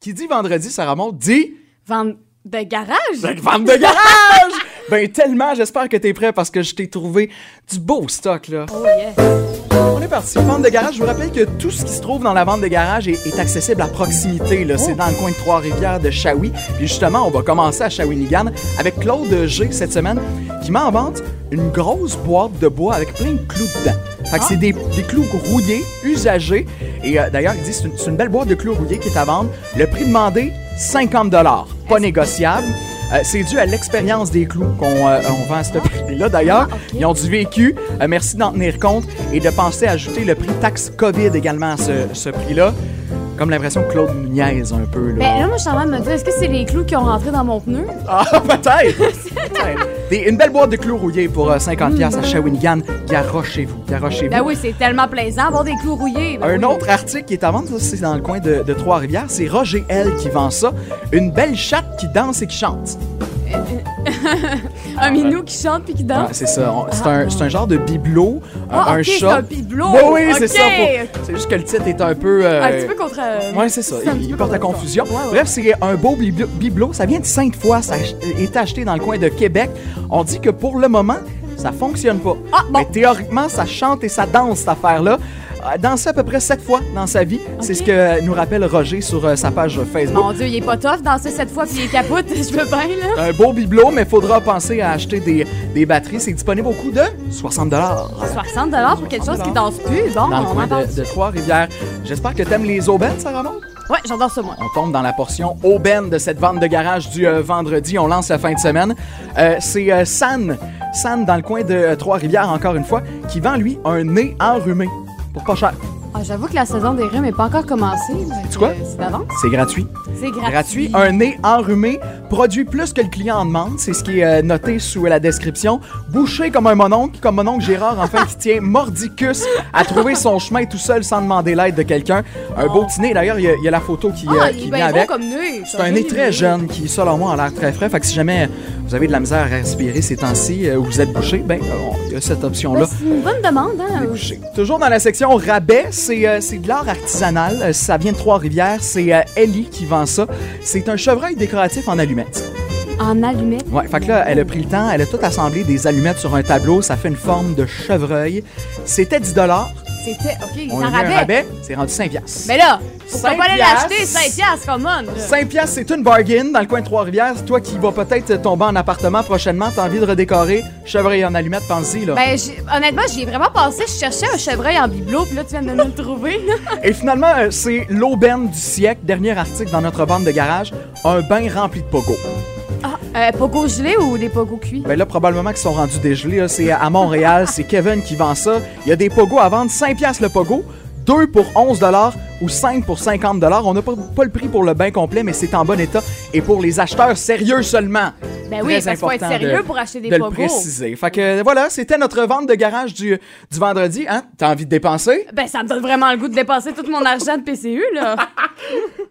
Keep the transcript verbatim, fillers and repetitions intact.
Qui dit vendredi, Sarah Maud, dit... Vente de garage? De vente de garage! Ben tellement, j'espère que t'es prêt parce que je t'ai trouvé du beau stock, là. Oh yeah! On est parti. Vente de garage, je vous rappelle que tout ce qui se trouve dans la vente de garage est, est accessible à proximité, là. Oh. C'est dans le coin de Trois-Rivières de Shawi. Puis justement, on va commencer à Shawinigan avec Claude G cette semaine qui m'a en vente une grosse boîte de bois avec plein de clous dedans. Fait que ah. c'est des, des clous rouillés, usagés. Et euh, d'ailleurs, il dit que c'est une, c'est une belle boîte de clous rouillés qui est à vendre. Le prix demandé, cinquante dollars. Pas négociable. Euh, c'est dû à l'expérience des clous qu'on euh, on vend à ce prix-là. D'ailleurs, ah, okay. Ils ont du vécu. Euh, merci d'en tenir compte et de penser à ajouter le prix taxe COVID également à ce, ce prix-là. Comme l'impression que Claude nous niaise un peu. Là. Ben là, moi, je suis en train de me dire, est-ce que c'est les clous qui ont rentré dans mon pneu? Ah, peut-être! peut-être. Des, une belle boîte de clous rouillés pour euh, cinquante dollars mmh. à Shawinigan. Garochez-vous, garochez-vous. Ben oui, c'est tellement plaisant avoir des clous rouillés. Ben un oui. autre article qui est à vendre, c'est dans le coin de, de Trois-Rivières. C'est Roger L qui vend ça. Une belle chatte qui danse et qui chante. un minou qui chante puis qui danse. Ah, c'est ça. On, c'est, ah, un, c'est un genre de bibelot. Ah, un okay, chat. C'est un bibelot. Oui, oui, okay. c'est ça. Pour, c'est juste que le titre est un peu. Euh... Un petit peu contre. Euh... Oui, c'est ça. C'est il porte à confusion. Ouais, ouais. Bref, c'est un beau bibelot, bibelot. Ça vient de Sainte-Foy. Ça a été acheté dans le coin de Québec. On dit que pour le moment, ça fonctionne pas. Ah, bon. Mais théoriquement, ça chante et ça danse, cette affaire-là. Dansé à peu près sept fois dans sa vie. Okay. C'est ce que nous rappelle Roger sur euh, sa page Facebook. Mon Dieu, il est pas tough, danser sept fois puis il est capote, je veux bien, là. Un beau bibelot, mais il faudra penser à acheter des, des batteries. C'est disponible au coût de soixante dollars. soixante dollars pour quelque chose qui danse plus? Bon, dans le on coin en de, de Trois-Rivières. J'espère que t'aimes les aubaines, Sarah Maud? Ouais, j'adore ça, moi. On tombe dans la portion aubaine de cette vente de garage du euh, vendredi. On lance la fin de semaine. Euh, c'est euh, San, San dans le coin de euh, Trois-Rivières, encore une fois, qui vend, lui, un nez enrhumé pour pas cher. Ah, j'avoue que la saison des rhumes n'est pas encore commencée. C'est quoi? Euh, c'est d'avance. C'est gratuit. C'est gratuit. Gratuit. Un nez enrhumé, produit plus que le client en demande. C'est ce qui est euh, noté sous la description. Bouché comme un mononcle, comme mon oncle Gérard, enfin, qui tient mordicus à trouver son chemin tout seul sans demander l'aide de quelqu'un. Un beau petit nez. D'ailleurs, il y, y a la photo qui, ah, euh, il qui est vient bien avec. Beau comme nez. C'est un nez très jeune qui, selon moi, a l'air très frais. Fait que si jamais vous avez de la misère à respirer ces temps-ci euh, ou vous êtes bouché, ben, il y a cette option-là. Ben, c'est une bonne demande, hein? Toujours dans la section rabais, c'est, euh, c'est de l'art artisanal. Euh, ça vient de Trois-Rivières. C'est euh, Ellie qui vend ça. C'est un chevreuil décoratif en allumettes. En allumettes? Ouais, fait que là, elle a pris le temps, elle a tout assemblé des allumettes sur un tableau. Ça fait une forme de chevreuil. C'était dix dollars. C'était, OK, on en a rabais. un rabais, c'est rendu cinq piastres. Mais là, pourquoi pas aller piastres. l'acheter cinq piastres, come on? cinq piastres, c'est une bargain dans le coin de Trois-Rivières. Toi qui vas peut-être tomber en appartement prochainement, t'as envie de redécorer, chevreuil en allumettes, pense-y, là. Ben, j'ai, honnêtement, j'y ai vraiment pensé. Je cherchais un chevreuil en bibelot, puis là, tu viens de me le trouver, là. Et finalement, euh, c'est l'aubaine du siècle. Dernier article dans notre vente de garage. Un bain rempli de pogo. Ah, euh, pogo gelés ou des pogo cuits? Ben là, probablement qu'ils sont rendus dégelés. Là. C'est à Montréal, c'est Kevin qui vend ça. Il y a des pogos à vendre, cinq piastres le pogo, deux pour onze dollars ou cinq pour cinquante dollars. On n'a pas, pas le prix pour le bain complet, mais c'est en bon état. Et pour les acheteurs sérieux seulement. Ben oui, parce qu'il faut être sérieux de, pour acheter des de pogos. De le préciser. Fait que voilà, c'était notre vente de garage du, du vendredi. Hein? T'as envie de dépenser? Ben ça me donne vraiment le goût de dépenser tout mon argent de P C U, là.